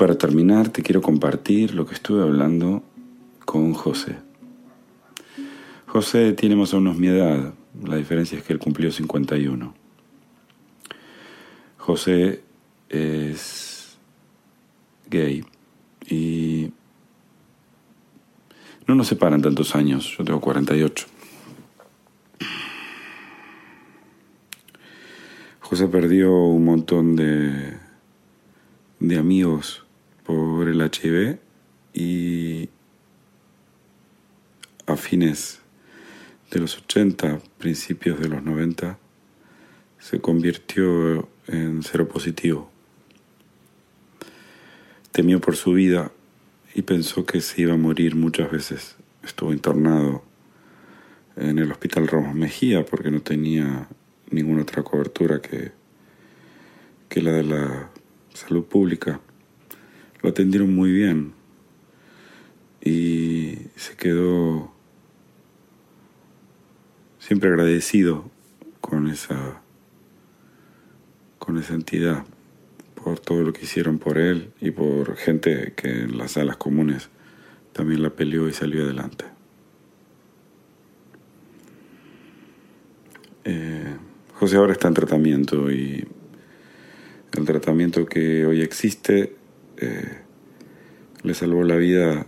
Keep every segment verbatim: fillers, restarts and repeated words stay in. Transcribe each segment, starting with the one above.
para terminar, te quiero compartir lo que estuve hablando con José. José tiene más o menos mi edad, la diferencia es que él cumplió cincuenta y uno. José es gay y no nos separan tantos años, yo tengo cuarenta y ocho. José perdió un montón de, de amigos por el H I V y a fines de los ochenta, principios de los noventa, se convirtió en seropositivo. Temió por su vida y pensó que se iba a morir muchas veces. Estuvo internado en el Hospital Ramos Mejía porque no tenía ninguna otra cobertura que, que la de la salud pública. Lo atendieron muy bien y se quedó siempre agradecido con esa, con esa entidad, por todo lo que hicieron por él y por gente que en las salas comunes también la peleó y salió adelante. Eh, José ahora está en tratamiento y el tratamiento que hoy existe eh, le salvó la vida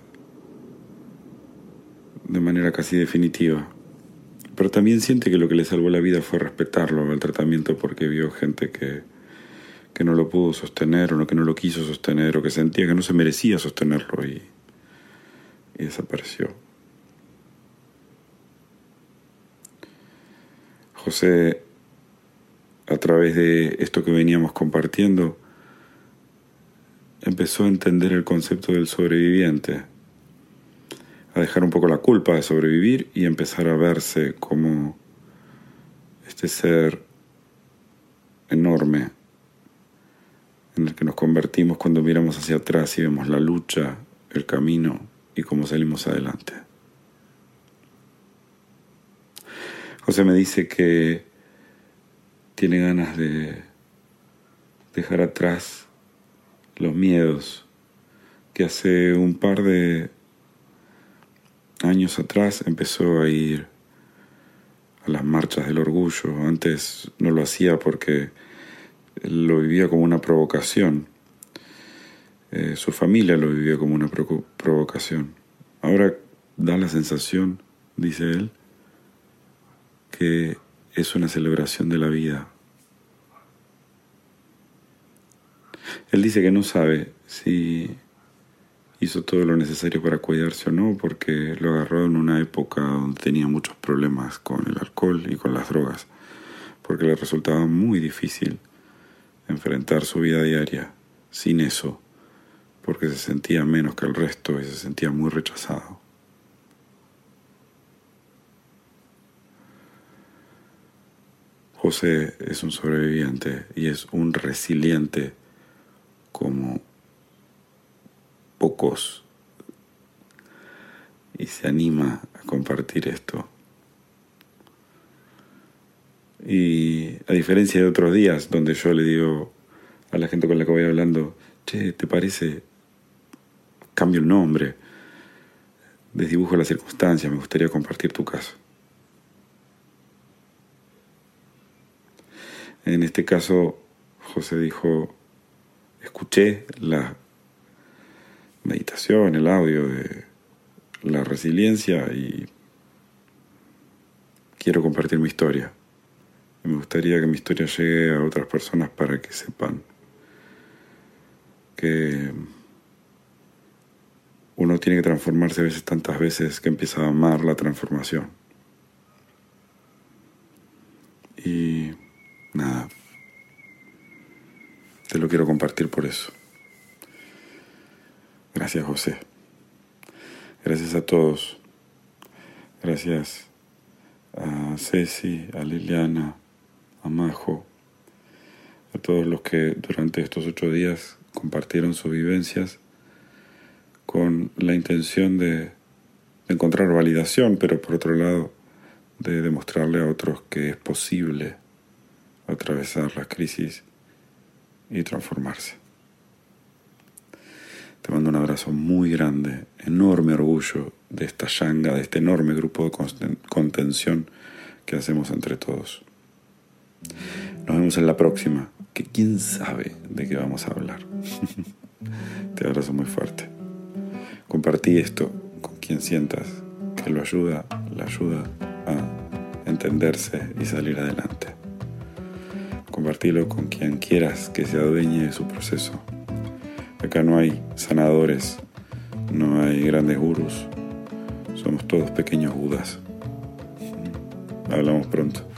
de manera casi definitiva. Pero también siente que lo que le salvó la vida fue respetarlo, el tratamiento, porque vio gente que, que no lo pudo sostener o que no lo quiso sostener o que sentía que no se merecía sostenerlo y, y desapareció. José, a través de esto que veníamos compartiendo, empezó a entender el concepto del sobreviviente, a dejar un poco la culpa de sobrevivir y empezar a verse como este ser enorme en el que nos convertimos cuando miramos hacia atrás y vemos la lucha, el camino y cómo salimos adelante. José me dice que tiene ganas de dejar atrás los miedos que hace un par de años atrás empezó a ir a las marchas del orgullo. Antes no lo hacía porque lo vivía como una provocación. Eh, su familia lo vivía como una pro- provocación. Ahora da la sensación, dice él, que es una celebración de la vida. Él dice que no sabe si hizo todo lo necesario para cuidarse o no, porque lo agarró en una época donde tenía muchos problemas con el alcohol y con las drogas, porque le resultaba muy difícil enfrentar su vida diaria sin eso, porque se sentía menos que el resto y se sentía muy rechazado. José es un sobreviviente y es un resiliente como pocos y se anima a compartir esto. Y a diferencia de otros días donde yo le digo a la gente con la que voy hablando, che, ¿te parece? Cambio el nombre, desdibujo las circunstancias, me gustaría compartir tu caso. En este caso, José dijo, escuché la meditación, el audio de la resiliencia y quiero compartir mi historia. Y me gustaría que mi historia llegue a otras personas para que sepan que uno tiene que transformarse a veces tantas veces que empieza a amar la transformación. Y nada, te lo quiero compartir por eso. Gracias, José. Gracias a todos. Gracias a Ceci, a Liliana, a Majo, a todos los que durante estos ocho días compartieron sus vivencias con la intención de, de encontrar validación, pero por otro lado, de demostrarle a otros que es posible atravesar la crisis y transformarse. Te mando un abrazo muy grande, enorme orgullo de esta yanga, de este enorme grupo de contención que hacemos entre todos. Nos vemos en la próxima, que quién sabe de qué vamos a hablar. Te abrazo muy fuerte. Compartí esto con quien sientas que lo ayuda, la ayuda a entenderse y salir adelante. Compartilo con quien quieras que se adueñe de su proceso. Acá no hay sanadores, no hay grandes gurús. Somos todos pequeños Budas. Hablamos pronto.